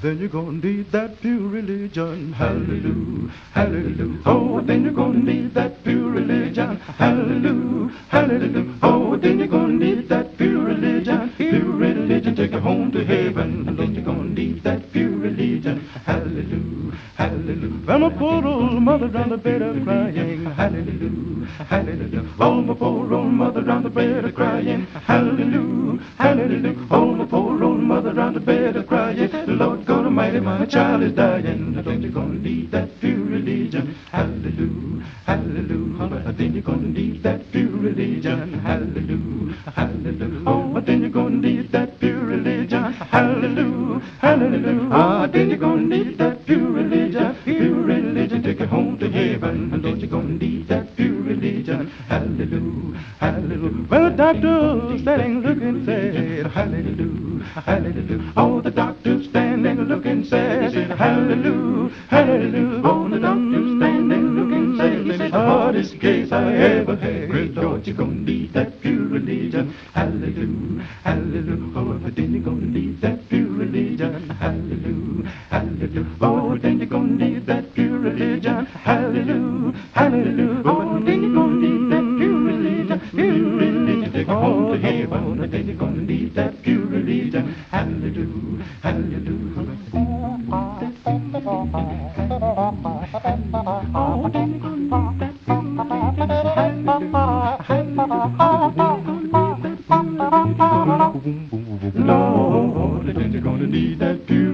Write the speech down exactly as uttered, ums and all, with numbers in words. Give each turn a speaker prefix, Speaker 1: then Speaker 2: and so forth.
Speaker 1: then you're gonna need that pure religion. Hallelujah, hallelujah. Oh, then you're gonna need that pure religion. Hallelujah, hallelujah. Oh, then you're gonna need that pure religion. Pure religion, take you home to heaven. And then you're gonna need that pure religion. Hallelujah, hallelujah. Well, my poor old mother round the bed a crying. Hallelujah, hallelujah. Oh, my poor old mother round the bed a crying. Hallelujah, hallelujah. Oh, my poor old mother round the bed a crying. The Lord God Almighty, my child is dying. Then you're gonna need that pure religion. Hallelujah, hallelujah. Then you're gonna need that pure religion. Hallelujah, hallelujah. Oh, then you're gonna need that pure religion. Hallelujah, hallelujah. Oh, then you're gonna need that pure religion. Pure religion, take you home to heaven. And then you're gonna need that pure religion. Hallelujah, hallelujah. Well, the doctor standing looking sad. Hallelujah, hallelujah. Oh, the doctor standing looking sad. Hallelujah, hallelujah. Oh, the doctor standing looking sad. He said, the hardest case I ever had. Great Lord, you're gonna need that pure religion. Hallelujah, hallelujah. Oh, but then you're gonna need that pure religion. Hallelujah, hallelujah. Oh, then you're gonna need that pure religion. Hallelujah, hallelujah. Oh, then you're gonna need that pure religion. Pure religion, take you home to heaven. And then you're gonna need that pure religion. Hallelujah, hallelujah. Oh, then you're gonna need that pure religion. Lord, then you're gonna need that pure